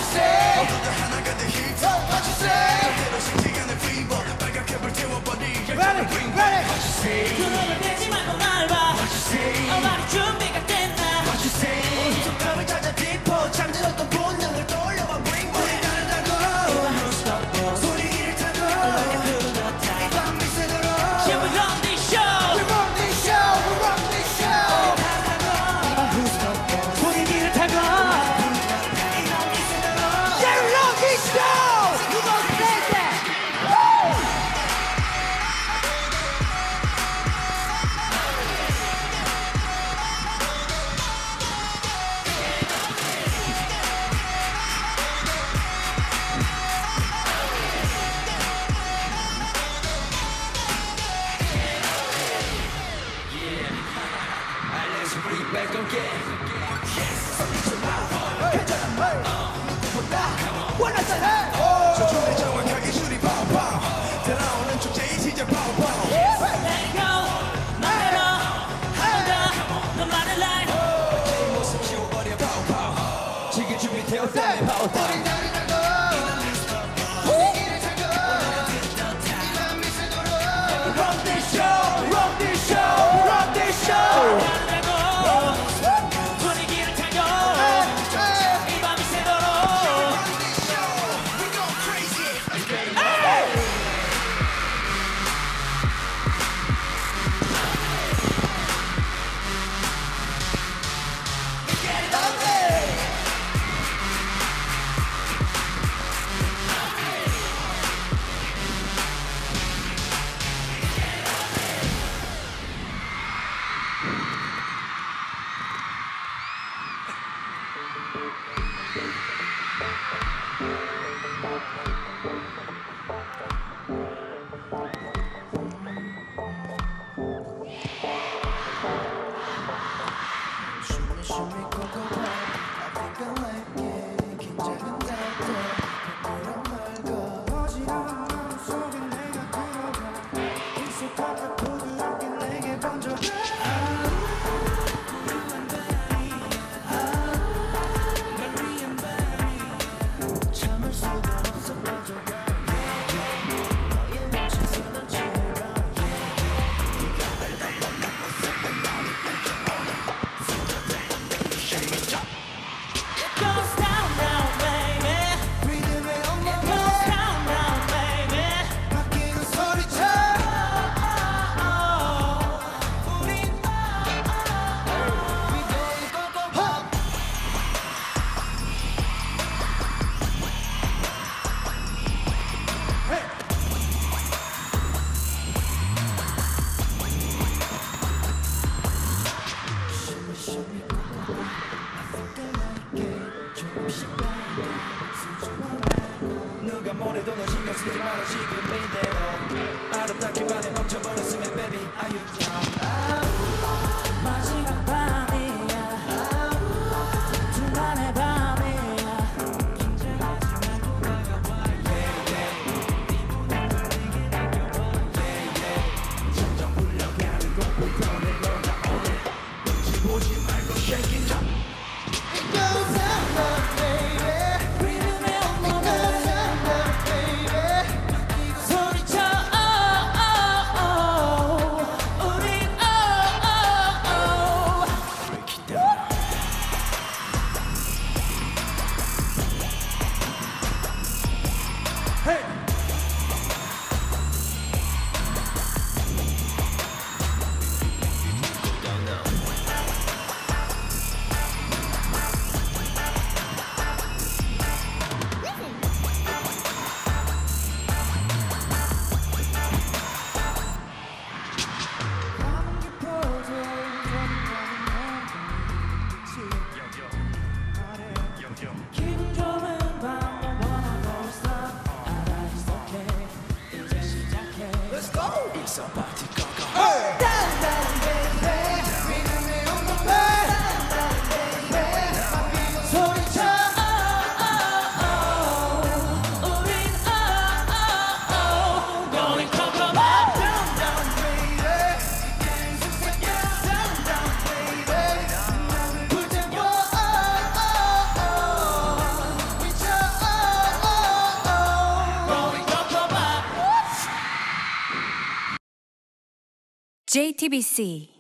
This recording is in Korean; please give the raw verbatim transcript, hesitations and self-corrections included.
say 모두 하나가 돼 hit What you say 그대로 식지않은 fever 빨갛게 불태워버리 Ready, ready What you say 그러면 되지 말고 날 봐 What you say 어 말이 준비가 됐나 What you say 속감을 찾아 짚어 잠들었던 본능을 떠올려봐 Bring 우리 다르다고 소리를 타고 이 밤 미세도록 Yeah, we run this show We run this show, we run this show 분위기를 타고 Yeah, we run this show You gonna say that Let's bring back again Yes 소리쳐 나와 괜찮아 말 누구보다 원하잖아 저쪽에 정확하게 줄이 파워 들어오는 축제의 시작 파워 Let it go 맘대로 한다 너만의 line 내 모습 키워버려 파워 파워 지금 준비되었다네 파워 우리 다르다고 분위기를 타고 이 밤 미세도록 Run this show Run this show Run this show 다르다고 분위기를 타고 이 밤이 새도록 Run this show We go crazy Get it on me It goes down down baby 리듬에 It 엉망 goes down down baby 바뀌는 소리쳐 우린 We going go go pop 누가 뭐래도 너 신경 쓰지 마라 지금 이대로 아름답기만에 멈춰버렸으면 baby are you down 마지막 밤이야 둘만의 밤이야 점점 불려가는 공포편에 너가 오늘 눈치 보지 말고 shake it up It goes down down baby 리듬에 It 엉망 goes down down baby 제이티비씨